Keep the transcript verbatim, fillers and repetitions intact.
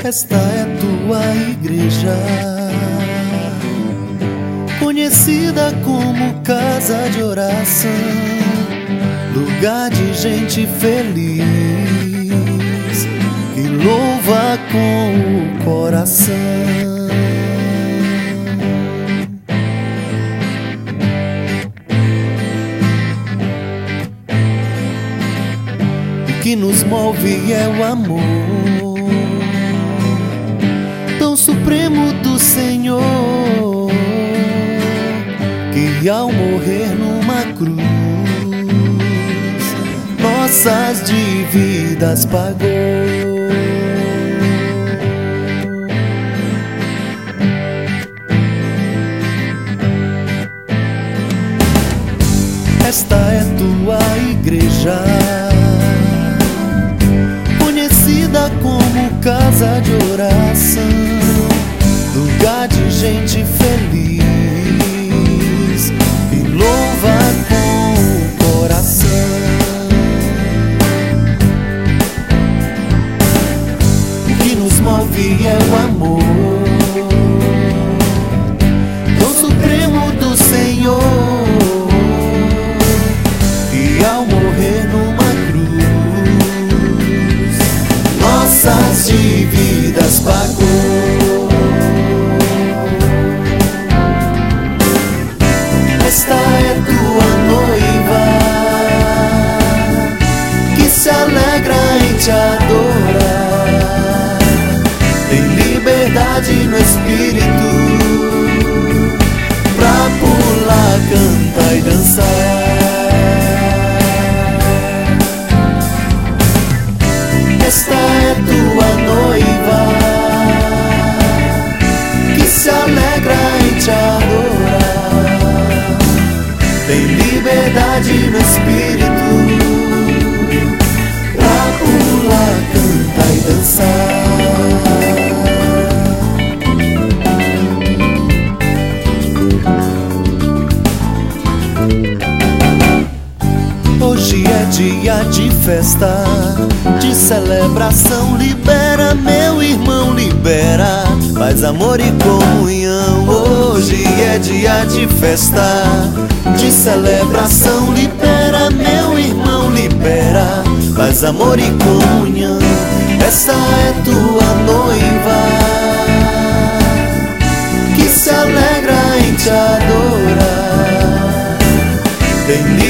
Esta é tua igreja, conhecida como casa de oração, lugar de gente feliz que louva com o coração. O que nos move é o amor tão supremo do Senhor, que ao morrer numa cruz nossas dívidas pagou. Esta é tua igreja, conhecida como casa de oração, lugar de gente feliz e louva com o coração. O que nos move é o amor tão supremo do Senhor, que ao morrer numa cruz nossas dívidas pagou. Esta é tua noiva, que se alegra em te adorar, tem liberdade no espírito pra pular, cantar e dançar. Esta é tua noiva, que se alegra em te adorar, tem liberdade no espírito pra pular, cantar e dançar. Hoje é dia de festa, de celebração. Libera, meu irmão, libera paz, amor e comunhão. Hoje é dia de festa, de celebração. Libera, meu irmão, libera paz, amor e comunhão. Esta é tua noiva, que se alegra em te adorar, tem